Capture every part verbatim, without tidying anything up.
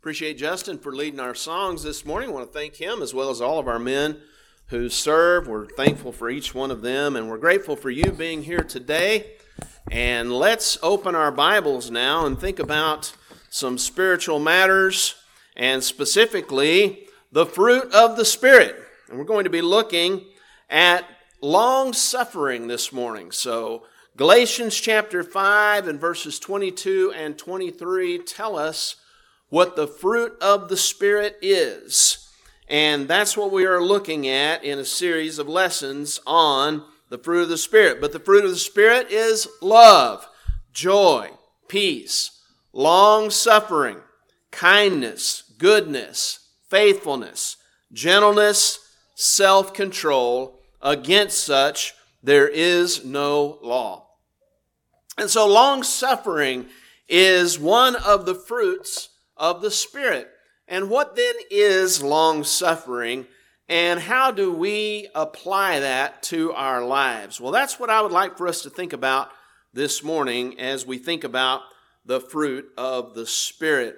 Appreciate Justin for leading our songs this morning. I want to thank him as well as all of our men who serve. We're thankful for each one of them, and we're grateful for you being here today. And let's open our Bibles now and think about some spiritual matters, and specifically the fruit of the Spirit. And we're going to be looking at long-suffering this morning. So Galatians chapter five and verses twenty-two and twenty-three tell us what the fruit of the Spirit is. And that's what we are looking at in a series of lessons on the fruit of the Spirit. But the fruit of the Spirit is love, joy, peace, long-suffering, kindness, goodness, faithfulness, gentleness, self-control. Against such there is no law. And so long-suffering is one of the fruits of the Spirit. And what then is long-suffering, and how do we apply that to our lives? Well, that's what I would like for us to think about this morning as we think about the fruit of the Spirit.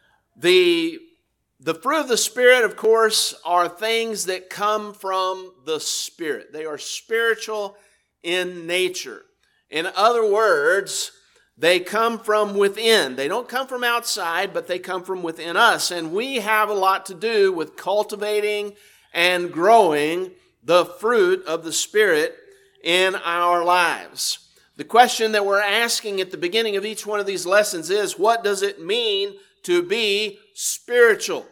The, the fruit of the Spirit, of course, are things that come from the Spirit. They are spiritual in nature. In other words, they come from within. They don't come from outside, but they come from within us. And we have a lot to do with cultivating and growing the fruit of the Spirit in our lives. The question that we're asking at the beginning of each one of these lessons is, what does it mean to be spiritual?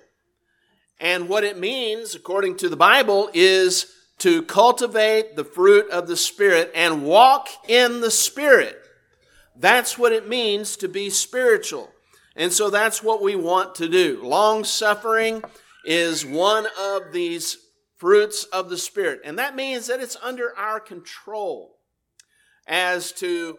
And what it means, according to the Bible, is to cultivate the fruit of the Spirit and walk in the Spirit. That's what it means to be spiritual. And so that's what we want to do. Long-suffering is one of these fruits of the Spirit. And that means that it's under our control as to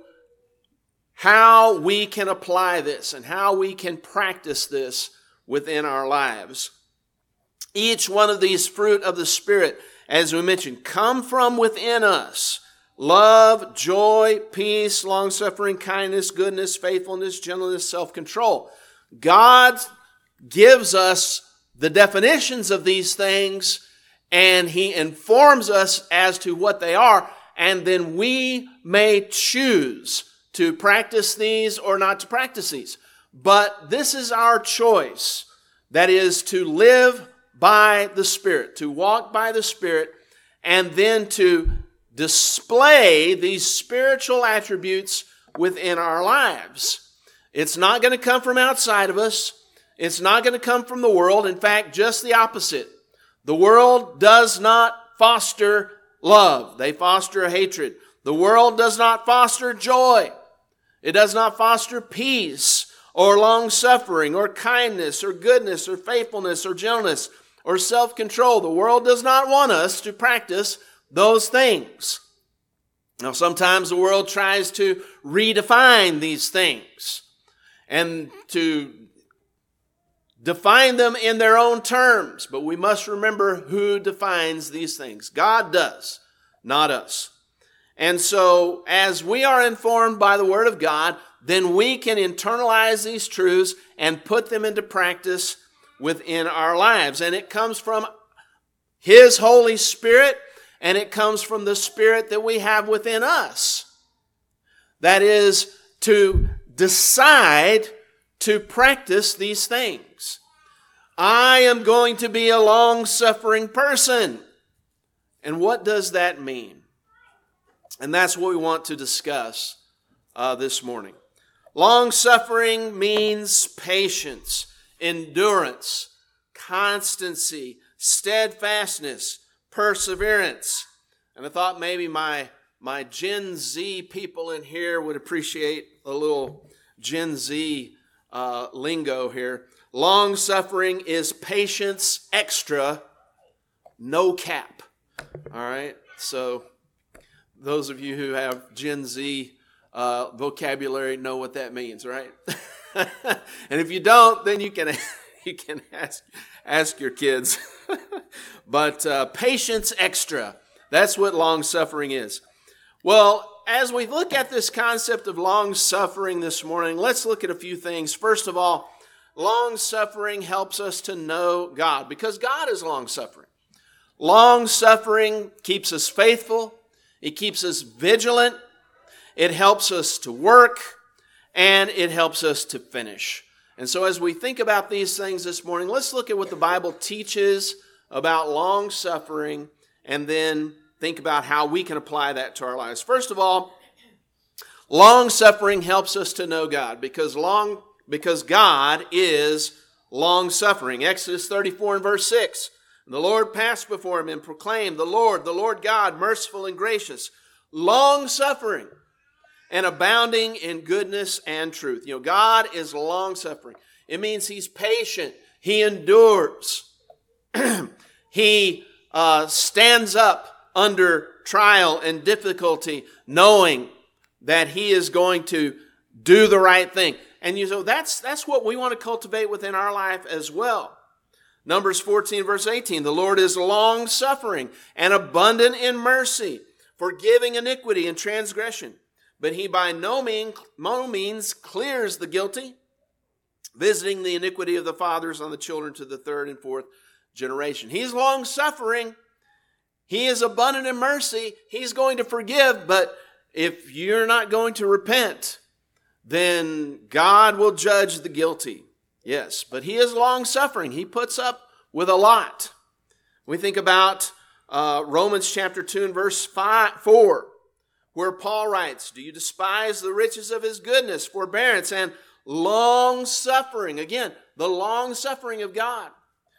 how we can apply this and how we can practice this within our lives. Each one of these fruit of the Spirit, as we mentioned, come from within us. Love, joy, peace, long-suffering, kindness, goodness, faithfulness, gentleness, self-control. God gives us the definitions of these things, and He informs us as to what they are, and then we may choose to practice these or not to practice these. But this is our choice. That is to live by the Spirit, to walk by the Spirit, and then to display these spiritual attributes within our lives. It's not going to come from outside of us. It's not going to come from the world. In fact, just the opposite. The world does not foster love. They foster hatred. The world does not foster joy. It does not foster peace or long-suffering or kindness or goodness or faithfulness or gentleness or self-control. The world does not want us to practice those things. Now, sometimes the world tries to redefine these things and to define them in their own terms. But we must remember who defines these things. God does, not us. And so, as we are informed by the Word of God, then we can internalize these truths and put them into practice within our lives. And it comes from His Holy Spirit, and it comes from the Spirit that we have within us. That is, to decide to practice these things. I am going to be a long-suffering person. And what does that mean? And that's what we want to discuss uh, this morning. Long-suffering means patience, endurance, constancy, steadfastness, perseverance. And I thought maybe my, my Gen Z people in here would appreciate a little Gen Z uh, lingo here. Long-suffering is patience extra, no cap. All right? So those of you who have Gen Z uh, vocabulary know what that means, right? And if you don't, then you can you can ask ask your kids. But uh, patience extra, that's what long-suffering is. Well, as we look at this concept of long-suffering this morning, let's look at a few things. First of all, long-suffering helps us to know God? Because God is long-suffering. Long-suffering keeps us faithful. It keeps us vigilant. It helps us to work. And it helps us to finish. And so as we think about these things this morning, let's look at what the Bible teaches about long-suffering and then think about how we can apply that to our lives. First of all, long-suffering helps us to know God because long because God is long-suffering. Exodus thirty-four and verse six. The Lord passed before him and proclaimed, the Lord, the Lord God, merciful and gracious, long-suffering and abounding in goodness and truth. You know, God is long-suffering. It means he's patient. He endures. he uh, stands up under trial and difficulty, knowing that he is going to do the right thing. And you know, that's, that's what we want to cultivate within our life as well. Numbers fourteen, verse eighteen, the Lord is long-suffering and abundant in mercy, forgiving iniquity and transgression. But he by no means, no means clears the guilty, visiting the iniquity of the fathers on the children to the third and fourth generation. He's long-suffering. He is abundant in mercy. He's going to forgive, but if you're not going to repent, then God will judge the guilty. Yes, but he is long-suffering. He puts up with a lot. We think about uh, Romans chapter two and verse five, four, where Paul writes, do you despise the riches of his goodness, forbearance, and long-suffering? Again, the long-suffering of God.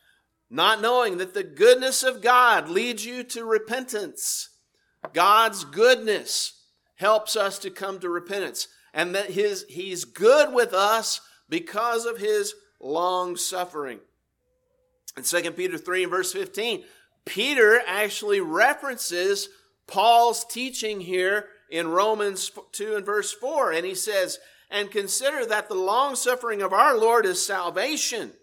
Not knowing that the goodness of God leads you to repentance. God's goodness helps us to come to repentance. And that his, he's good with us because of his long-suffering. In Second Peter three and verse fifteen, Peter actually references Paul's teaching here in Romans two and verse four. And he says, and consider that the long-suffering of our Lord is salvation,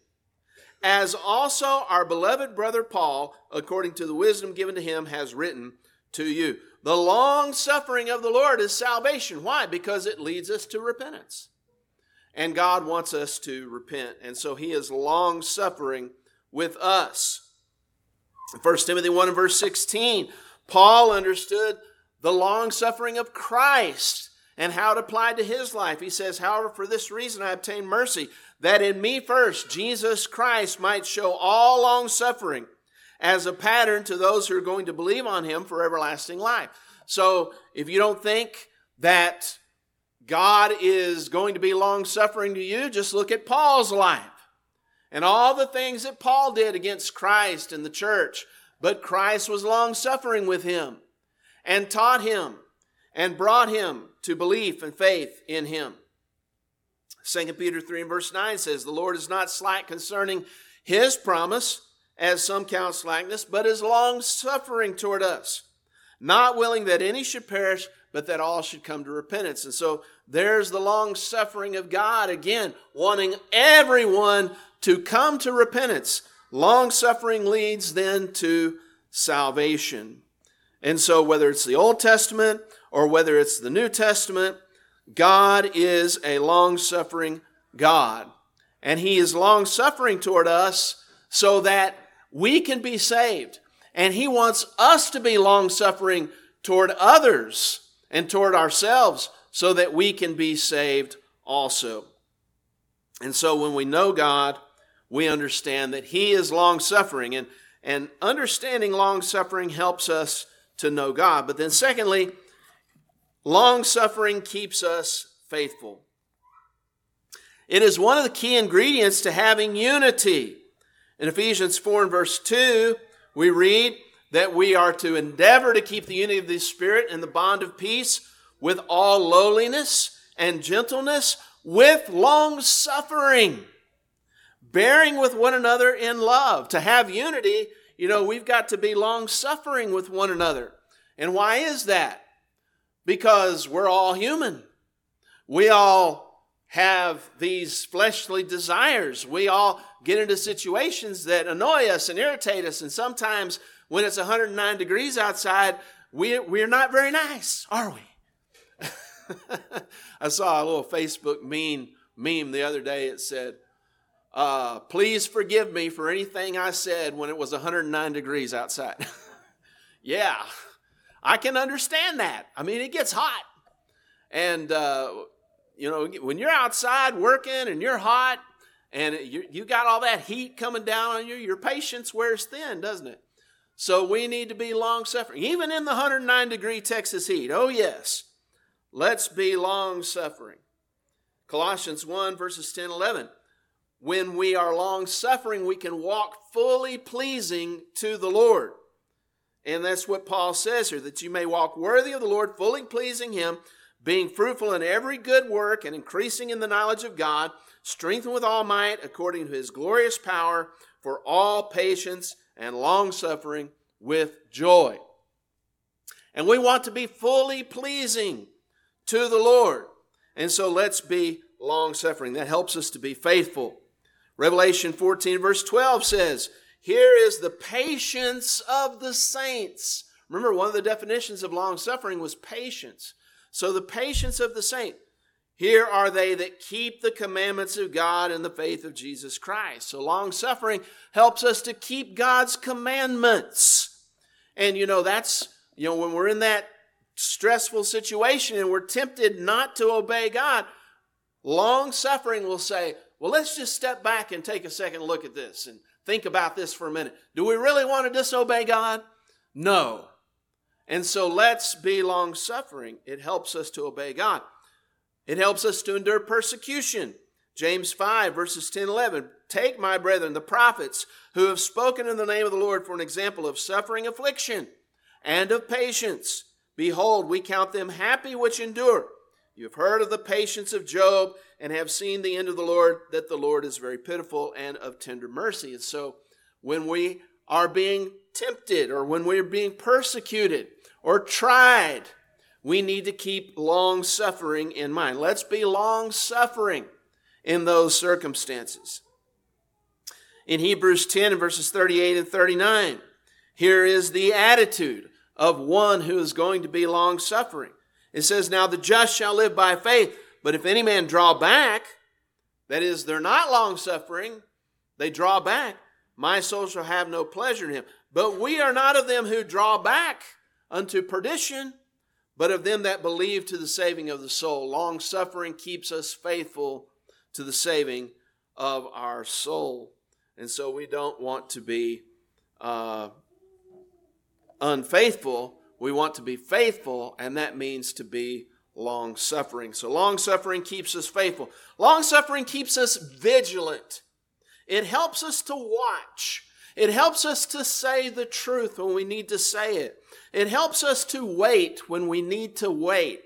as also our beloved brother Paul, according to the wisdom given to him, has written to you. The long-suffering of the Lord is salvation. Why? Because it leads us to repentance. And God wants us to repent. And so he is long-suffering with us. In First Timothy one and verse sixteen, Paul understood the long-suffering of Christ and how it applied to his life. He says, however, for this reason I obtained mercy, that in me first Jesus Christ might show all long-suffering as a pattern to those who are going to believe on him for everlasting life. So if you don't think that God is going to be long-suffering to you, just look at Paul's life and all the things that Paul did against Christ and the church. But Christ was long-suffering with him and taught him and brought him to belief and faith in him. Second Peter three and verse nine says, the Lord is not slack concerning his promise, as some count slackness, but is long-suffering toward us, not willing that any should perish, but that all should come to repentance. And so there's the long-suffering of God, again, wanting everyone to come to repentance. Long-suffering leads then to salvation. And so whether it's the Old Testament or whether it's the New Testament, God is a long-suffering God. And he is long-suffering toward us so that we can be saved. And he wants us to be long-suffering toward others and toward ourselves so that we can be saved also. And so when we know God, we understand that he is long-suffering. And, and understanding long-suffering helps us to know God. But then secondly, long-suffering keeps us faithful. It is one of the key ingredients to having unity. In Ephesians four and verse two, we read that we are to endeavor to keep the unity of the Spirit and the bond of peace with all lowliness and gentleness, with long-suffering, bearing with one another in love. To have unity, you know, we've got to be long-suffering with one another. And why is that? Because we're all human. We all have these fleshly desires. We all get into situations that annoy us and irritate us. And sometimes when it's one hundred nine degrees outside, we, we're not very nice, are we? I saw a little Facebook meme, meme the other day. It said, uh, please forgive me for anything I said when it was one hundred nine degrees outside. Yeah, I can understand that. I mean, it gets hot. And, uh, you know, when you're outside working and you're hot and you, you got all that heat coming down on you, your patience wears thin, doesn't it? So we need to be long-suffering, even in the one hundred nine degree Texas heat. Oh, yes, let's be long-suffering. Colossians one, verses ten, eleven. When we are long-suffering, we can walk fully pleasing to the Lord. And that's what Paul says here, that you may walk worthy of the Lord, fully pleasing Him, being fruitful in every good work and increasing in the knowledge of God, strengthened with all might according to His glorious power, for all patience and long-suffering with joy. And we want to be fully pleasing to the Lord. And so let's be long-suffering. That helps us to be faithful. Revelation fourteen, verse twelve says, here is the patience of the saints. Remember, one of the definitions of long-suffering was patience. So the patience of the saint. Here are they that keep the commandments of God and the faith of Jesus Christ. So long-suffering helps us to keep God's commandments. And, you know, that's, you know, when we're in that stressful situation and we're tempted not to obey God, long-suffering will say, well, let's just step back and take a second look at this and think about this for a minute. Do we really want to disobey God? No. And so let's be long-suffering. It helps us to obey God. It helps us to endure persecution. James five, verses ten, eleven. Take, my brethren, the prophets who have spoken in the name of the Lord for an example of suffering, affliction, and of patience. Behold, we count them happy which endure. You have heard of the patience of Job and have seen the end of the Lord, that the Lord is very pitiful and of tender mercy. And so when we are being tempted or when we're being persecuted or tried, we need to keep long-suffering in mind. Let's be long-suffering in those circumstances. In Hebrews ten, verses thirty-eight and thirty-nine, here is the attitude of one who is going to be long-suffering. It says, now the just shall live by faith, but if any man draw back, that is, they're not long-suffering, they draw back, my soul shall have no pleasure in him. But we are not of them who draw back unto perdition, but of them that believe to the saving of the soul. Long-suffering keeps us faithful to the saving of our soul. And so we don't want to be uh, unfaithful. We want to be faithful, and that means to be long-suffering. So long-suffering keeps us faithful. Long-suffering keeps us vigilant. It helps us to watch. It helps us to say the truth when we need to say it. It helps us to wait when we need to wait.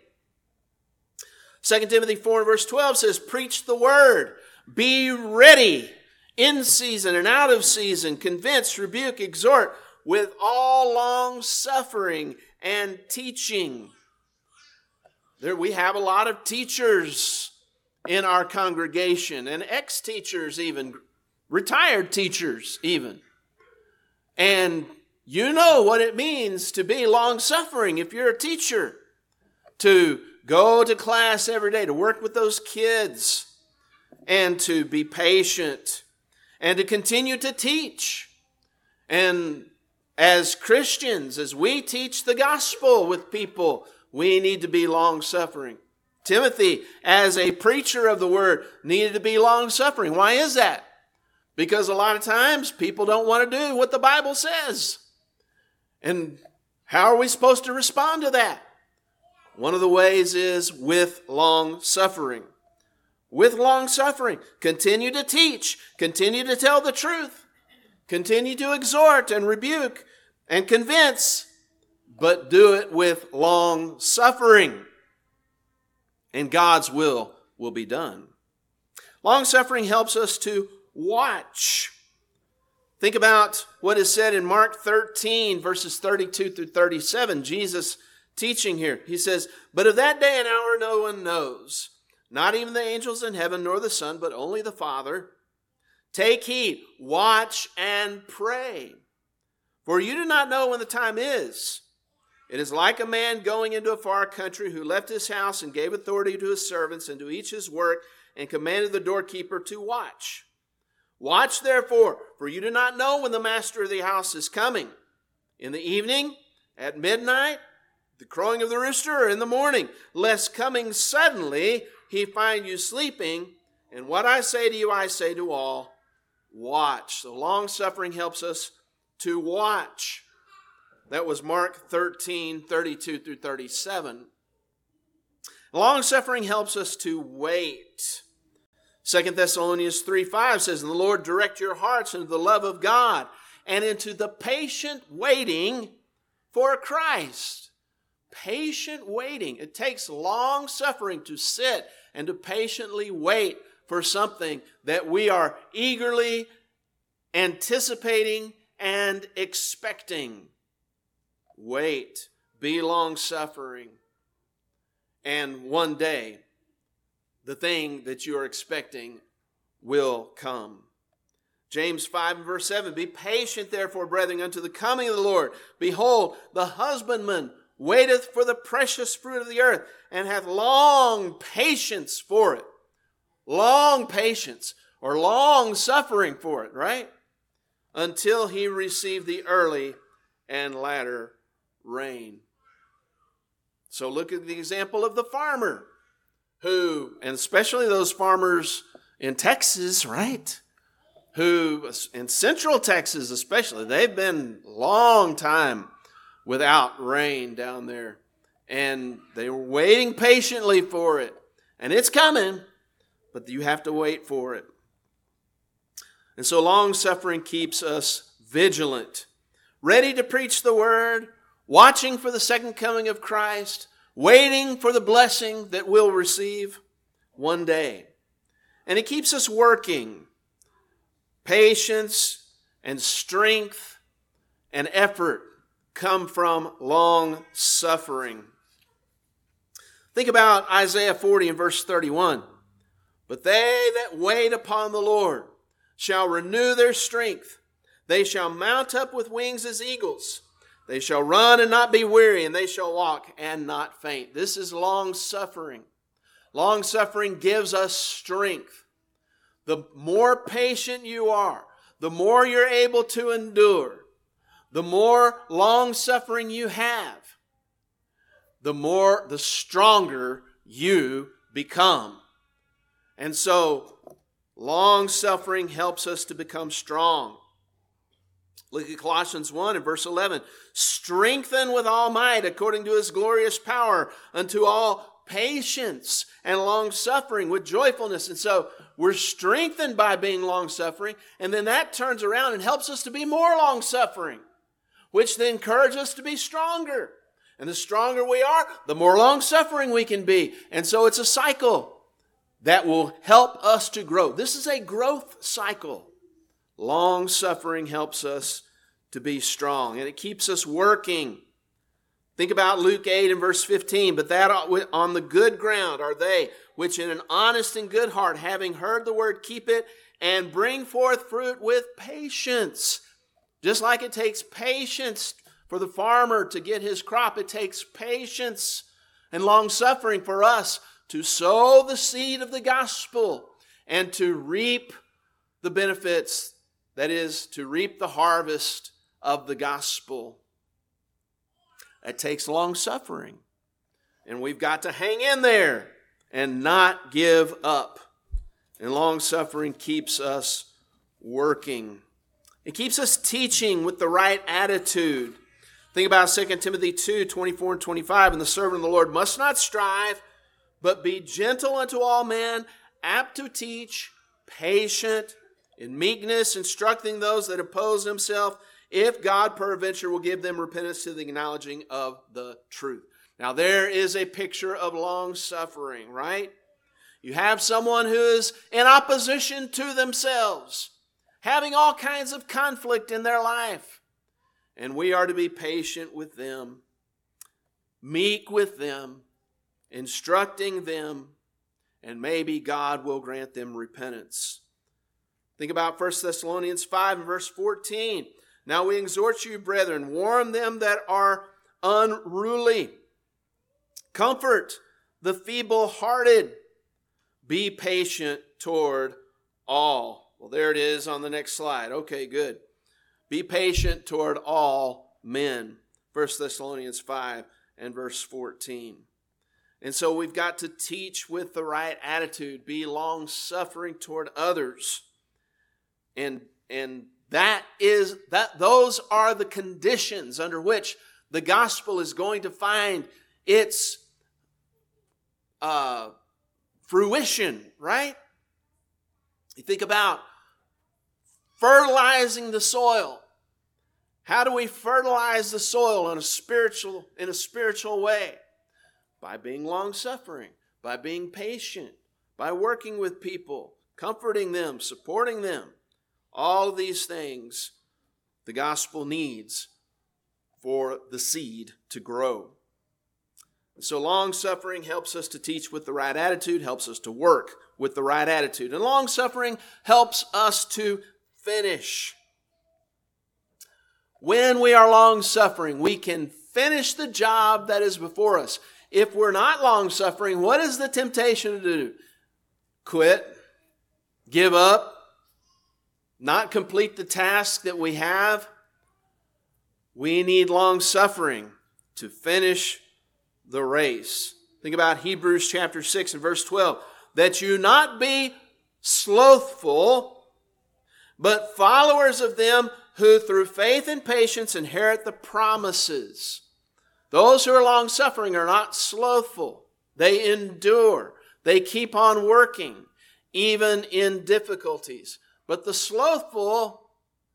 Second Timothy four, verse twelve says, preach the word. Be ready in season and out of season. Convince, rebuke, exhort with all long-suffering and teaching. There we have a lot of teachers in our congregation, and ex-teachers even, retired teachers even. And you know what it means to be long-suffering if you're a teacher. To go to class every day, to work with those kids, and to be patient, and to continue to teach. And as Christians, as we teach the gospel with people, we need to be long-suffering. Timothy, as a preacher of the word, needed to be long-suffering. Why is that? Because a lot of times people don't want to do what the Bible says. And how are we supposed to respond to that? One of the ways is with long-suffering. With long-suffering, continue to teach, continue to tell the truth, continue to exhort and rebuke and convince, but do it with long-suffering, and God's will will be done. Long-suffering helps us to watch. Think about what is said in Mark thirteen, verses thirty-two through thirty-seven. Jesus teaching here. He says, but of that day and hour no one knows, not even the angels in heaven, nor the Son, but only the Father. Take heed, watch and pray. For you do not know when the time is. It is like a man going into a far country who left his house and gave authority to his servants and to each his work and commanded the doorkeeper to watch. Watch therefore, for you do not know when the master of the house is coming. In the evening, at midnight, the crowing of the rooster, or in the morning, lest coming suddenly he find you sleeping. And what I say to you, I say to all, watch. So long-suffering helps us to watch. That was Mark thirteen, thirty-two through thirty-seven. Long-suffering helps us to wait. Second Thessalonians three five says, and the Lord direct your hearts into the love of God and into the patient waiting for Christ. Patient waiting. It takes long suffering to sit and to patiently wait for something that we are eagerly anticipating and expecting. Wait. Be long suffering. And one day, the thing that you are expecting will come. James five and verse seven, be patient therefore, brethren, unto the coming of the Lord. Behold, the husbandman waiteth for the precious fruit of the earth, and hath long patience for it. Long patience, or long suffering for it, right? Until he receive the early and latter rain. So look at the example of the farmer who, and especially those farmers in Texas, right? Who, in central Texas especially, they've been a long time without rain down there. And they were waiting patiently for it. And it's coming, but you have to wait for it. And so long suffering keeps us vigilant, ready to preach the word, watching for the second coming of Christ, waiting for the blessing that we'll receive one day. And it keeps us working. Patience and strength and effort come from long suffering. Think about Isaiah forty and verse thirty-one. But they that wait upon the Lord shall renew their strength. They shall mount up with wings as eagles. They shall run and not be weary, and they shall walk and not faint. This is long suffering. Long suffering gives us strength. The more patient you are, the more you're able to endure, the more long suffering you have, the more, the stronger you become. And so, long suffering helps us to become strong. Look at Colossians one and verse eleven. Strengthen with all might according to his glorious power unto all patience and long suffering with joyfulness. And so we're strengthened by being long suffering, and then that turns around and helps us to be more long suffering, which then encourages us to be stronger. And the stronger we are, the more long suffering we can be. And so it's a cycle that will help us to grow. This is a growth cycle. Long suffering helps us to be strong, and it keeps us working. Think about Luke eight and verse fifteen. But that on the good ground are they, which in an honest and good heart, having heard the word, keep it, and bring forth fruit with patience. Just like it takes patience for the farmer to get his crop, it takes patience and long suffering for us to sow the seed of the gospel and to reap the benefits. That is, to reap the harvest of the gospel. It takes long suffering. And we've got to hang in there and not give up. And long suffering keeps us working. It keeps us teaching with the right attitude. Think about Second Timothy two, twenty-four and twenty-five. And the servant of the Lord must not strive, but be gentle unto all men, apt to teach, patient, in meekness, instructing those that oppose himself, if God peradventure will give them repentance to the acknowledging of the truth. Now there is a picture of long suffering, right? You have someone who is in opposition to themselves, having all kinds of conflict in their life. And we are to be patient with them, meek with them, instructing them, and maybe God will grant them repentance. Think about First Thessalonians five and verse fourteen. Now we exhort you, brethren, warn them that are unruly. Comfort the feeble-hearted. Be patient toward all. Well, there it is on the next slide. Okay, good. Be patient toward all men. First Thessalonians five and verse fourteen. And so we've got to teach with the right attitude, be long-suffering toward others. And, and that is that those are the conditions under which the gospel is going to find its uh, fruition, right? You think about fertilizing the soil. How do we fertilize the soil in a spiritual, in a spiritual way? By being long-suffering, by being patient, by working with people, comforting them, supporting them. All of these things the gospel needs for the seed to grow. So long-suffering helps us to teach with the right attitude, helps us to work with the right attitude. And long-suffering helps us to finish. When we are long-suffering, we can finish the job that is before us. If we're not long-suffering, what is the temptation to do? Quit, give up, not complete the task that we have. We need long-suffering to finish the race. Think about Hebrews chapter six and verse twelve. That you not be slothful, but followers of them who through faith and patience inherit the promises. Those who are long-suffering are not slothful. They endure. They keep on working, even in difficulties. But the slothful,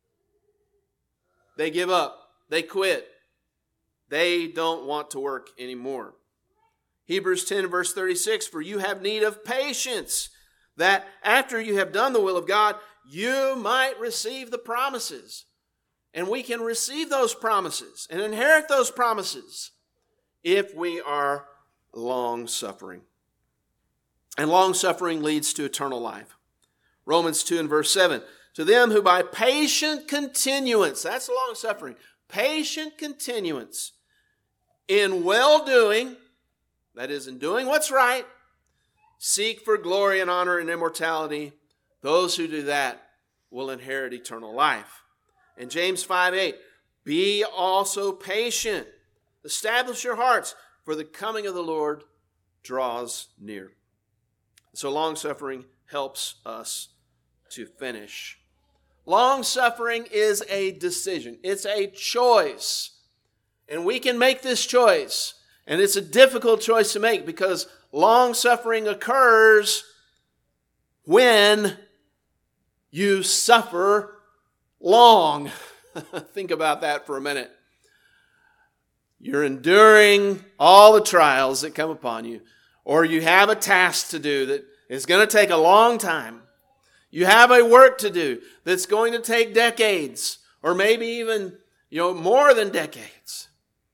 they give up. They quit. They don't want to work anymore. Hebrews ten verse thirty-six, for you have need of patience, that after you have done the will of God, you might receive the promises. And we can receive those promises and inherit those promises if we are long-suffering. And long-suffering leads to eternal life. Romans two and verse seven, to them who by patient continuance, that's long-suffering, patient continuance in well-doing, that is in doing what's right, seek for glory and honor and immortality, those who do that will inherit eternal life. And James five eight, be also patient. Establish your hearts, for the coming of the Lord draws near. So long-suffering helps us to finish. Long-suffering is a decision. It's a choice. And we can make this choice. And it's a difficult choice to make because long-suffering occurs when you suffer long. Think about that for a minute. You're enduring all the trials that come upon you, or you have a task to do that is going to take a long time. You have a work to do that's going to take decades, or maybe even, you know, more than decades.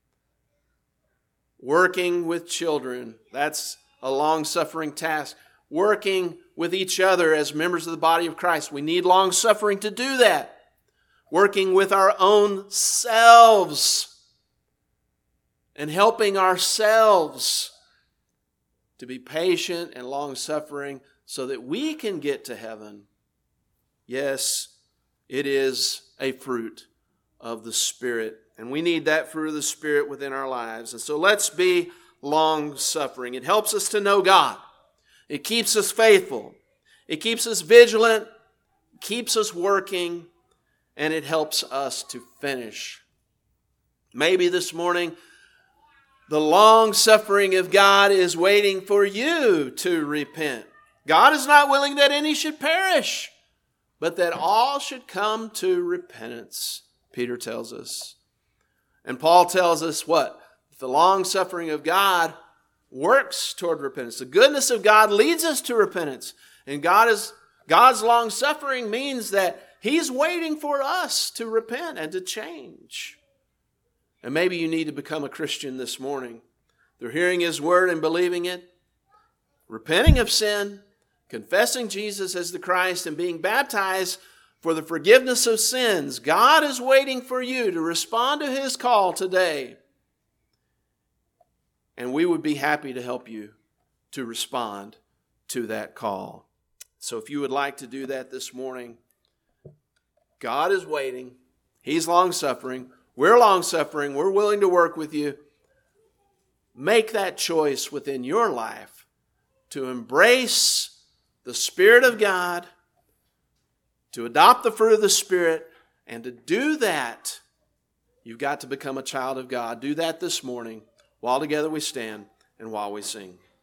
Working with children, that's a long-suffering task. Working with each other as members of the body of Christ, we need long-suffering to do that. Working with our own selves and helping ourselves to be patient and long-suffering so that we can get to heaven. Yes, it is a fruit of the Spirit. And we need that fruit of the Spirit within our lives. And so let's be long-suffering. It helps us to know God. It keeps us faithful. It keeps us vigilant. It keeps us working. And it helps us to finish. Maybe this morning, the long-suffering of God is waiting for you to repent. God is not willing that any should perish, but that all should come to repentance, Peter tells us. And Paul tells us what? The long-suffering of God works toward repentance. The goodness of God leads us to repentance. And God is God's long-suffering means that He's waiting for us to repent and to change. And maybe you need to become a Christian this morning. Through hearing His word and believing it, repenting of sin, confessing Jesus as the Christ, and being baptized for the forgiveness of sins. God is waiting for you to respond to His call today. And we would be happy to help you to respond to that call. So if you would like to do that this morning, God is waiting. He's long-suffering. We're long-suffering. We're willing to work with you. Make that choice within your life to embrace the Spirit of God, to adopt the fruit of the Spirit, and to do that, you've got to become a child of God. Do that this morning while together we stand and while we sing.